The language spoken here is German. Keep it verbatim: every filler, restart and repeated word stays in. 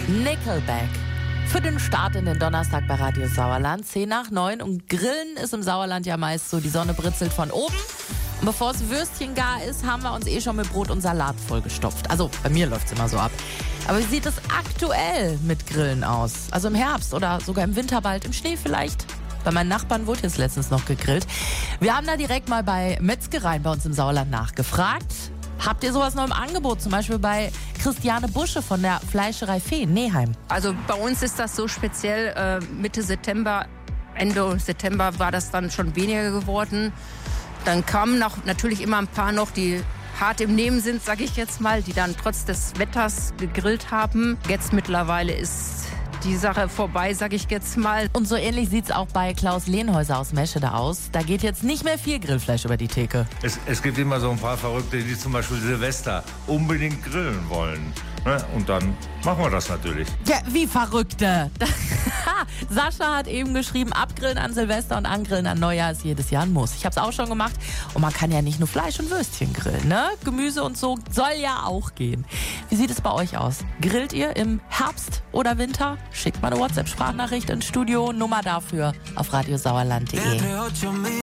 Nickelback. Für den Start in den Donnerstag bei Radio Sauerland. zehn nach neun. Und Grillen ist im Sauerland ja meist so, die Sonne britzelt von oben. Und bevor das Würstchen gar ist, haben wir uns eh schon mit Brot und Salat vollgestopft. Also bei mir läuft es immer so ab. Aber wie sieht es aktuell mit Grillen aus? Also im Herbst oder sogar im Winter bald, im Schnee vielleicht? Bei meinen Nachbarn wurde jetzt letztens noch gegrillt. Wir haben da direkt mal bei Metzgereien bei uns im Sauerland nachgefragt. Habt ihr sowas noch im Angebot? Zum Beispiel bei Christiane Busche von der Fleischerei Fee in Neheim. Also bei uns ist das so speziell, äh, Mitte September, Ende September war das dann schon weniger geworden. Dann kamen noch, natürlich immer ein paar noch, die hart im Nehmen sind, sag ich jetzt mal, die dann trotz des Wetters gegrillt haben. Jetzt mittlerweile ist die Sache vorbei, sag ich jetzt mal. Und so ähnlich sieht's auch bei Klaus Lehnhäuser aus Meschede aus. Da geht jetzt nicht mehr viel Grillfleisch über die Theke. Es, es gibt immer so ein paar Verrückte, die zum Beispiel Silvester unbedingt grillen wollen. Ne? Und dann machen wir das natürlich. Ja, wie Verrückte. Sascha hat eben geschrieben, abgrillen an Silvester und angrillen an Neujahr ist jedes Jahr ein Muss. Ich habe es auch schon gemacht. Und man kann ja nicht nur Fleisch und Würstchen grillen, ne? Gemüse und so soll ja auch gehen. Wie sieht es bei euch aus? Grillt ihr im Herbst oder Winter? Schickt mal eine WhatsApp-Sprachnachricht ins Studio. Nummer dafür auf radiosauerland punkt de.